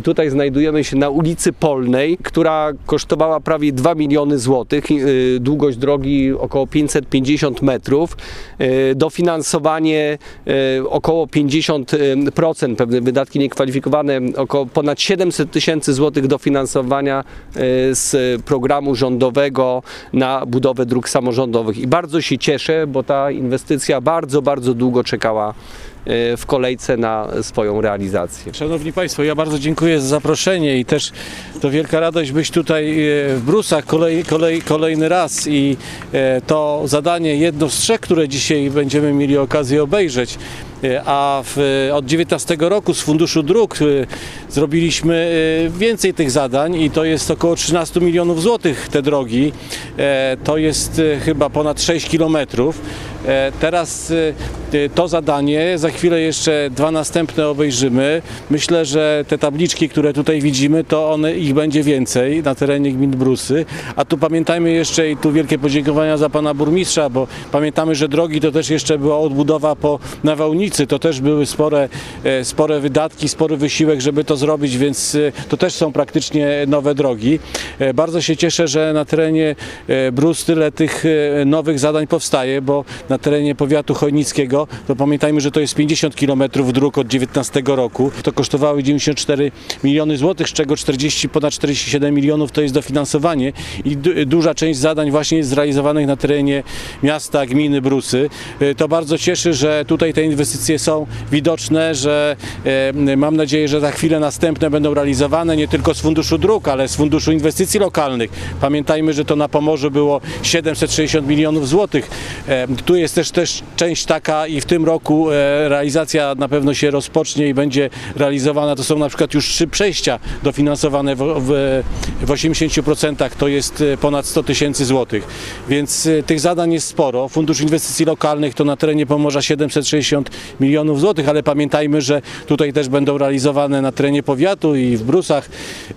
Tutaj znajdujemy się na ulicy Polnej, która kosztowała prawie 2 miliony złotych. Długość drogi około 550 metrów. Dofinansowanie około 50%, pewne wydatki niekwalifikowane, około ponad 700 tysięcy złotych dofinansowania z programu rządowego na budowę dróg samorządowych. I bardzo się cieszę, bo ta inwestycja bardzo długo czekała w kolejce na swoją realizację. Szanowni Państwo, ja bardzo dziękuję za zaproszenie i też to wielka radość być tutaj w Brusach kolejny raz i to zadanie jedno z 3, które dzisiaj będziemy mieli okazję obejrzeć. A od 2019 roku z Funduszu Dróg zrobiliśmy więcej tych zadań i to jest około 13 milionów złotych te drogi. To jest chyba ponad 6 kilometrów. Teraz to zadanie, za chwilę jeszcze 2 następne obejrzymy. Myślę, że te tabliczki, które tutaj widzimy, to ich będzie więcej na terenie gmin Brusy. A tu pamiętajmy jeszcze, i tu wielkie podziękowania za pana burmistrza, bo pamiętamy, że drogi to też jeszcze była odbudowa po nawałnicy. To też były spore wydatki, spory wysiłek, żeby to zrobić, więc to też są praktycznie nowe drogi. Bardzo się cieszę, że na terenie Brus tyle tych nowych zadań powstaje, bo na terenie powiatu chojnickiego, to pamiętajmy, że to jest 50 km dróg od 2019 roku. To kosztowały 94 miliony złotych, z czego ponad 47 milionów to jest dofinansowanie i duża część zadań właśnie jest zrealizowanych na terenie miasta, gminy Brusy. To bardzo cieszy, że tutaj te inwestycje są widoczne, że mam nadzieję, że za chwilę następne będą realizowane nie tylko z Funduszu Dróg, ale z Funduszu Inwestycji Lokalnych. Pamiętajmy, że to na Pomorzu było 760 milionów złotych. Tu jest też część taka i w tym roku realizacja na pewno się rozpocznie i będzie realizowana. To są na przykład już 3 przejścia dofinansowane w 80%, to jest ponad 100 tysięcy złotych. Więc tych zadań jest sporo. Fundusz Inwestycji Lokalnych to na terenie Pomorza 760 milionów złotych, ale pamiętajmy, że tutaj też będą realizowane na terenie powiatu i w Brusach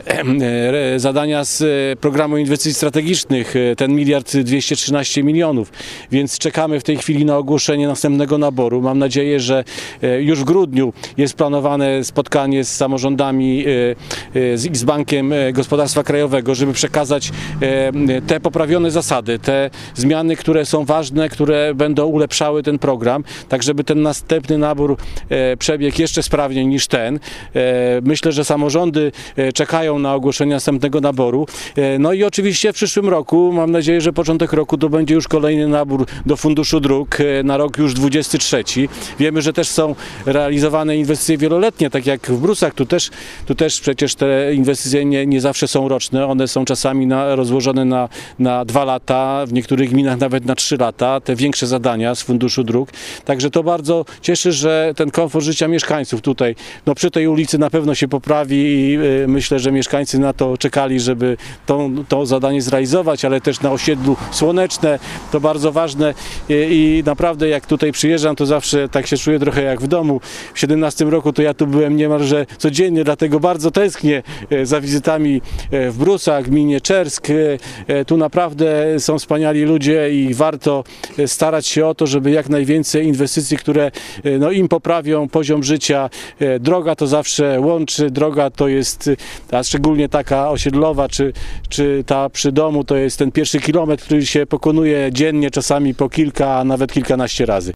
zadania z programu inwestycji strategicznych, ten 1 213 milionów, więc czekamy w tej chwili na ogłoszenie następnego naboru. Mam nadzieję, że już w grudniu jest planowane spotkanie z samorządami i z Bankiem Gospodarstwa Krajowego, żeby przekazać te poprawione zasady, te zmiany, które są ważne, które będą ulepszały ten program, tak żeby ten następny nabór przebiegł jeszcze sprawniej niż ten. Myślę, że samorządy czekają na ogłoszenie następnego naboru. No i oczywiście w przyszłym roku, mam nadzieję, że początek roku to będzie już kolejny nabór do Funduszu Dróg na rok już 23. Wiemy, że też są realizowane inwestycje wieloletnie, tak jak w Brusach. Tu też przecież te inwestycje nie zawsze są roczne. One są czasami rozłożone na 2 lata, w niektórych gminach nawet na 3 lata, te większe zadania z Funduszu Dróg. Także to bardzo cieszy, że ten komfort życia mieszkańców tutaj, no przy tej ulicy na pewno się poprawi i myślę, że mieszkańcy na to czekali, żeby to zadanie zrealizować, ale też na osiedlu Słoneczne, to bardzo ważne i naprawdę jak tutaj przyjeżdżam, to zawsze tak się czuję trochę jak w domu. W 2017 roku to ja tu byłem niemalże codziennie, dlatego bardzo tęsknię za wizytami w Brusach, gminie Czersk. Tu naprawdę są wspaniali ludzie i warto starać się o to, żeby jak najwięcej inwestycji, które im poprawią poziom życia. Droga to zawsze łączy, droga to jest, a szczególnie taka osiedlowa, czy ta przy domu, to jest ten 1 kilometr, który się pokonuje dziennie, czasami po kilka, a nawet kilkanaście razy.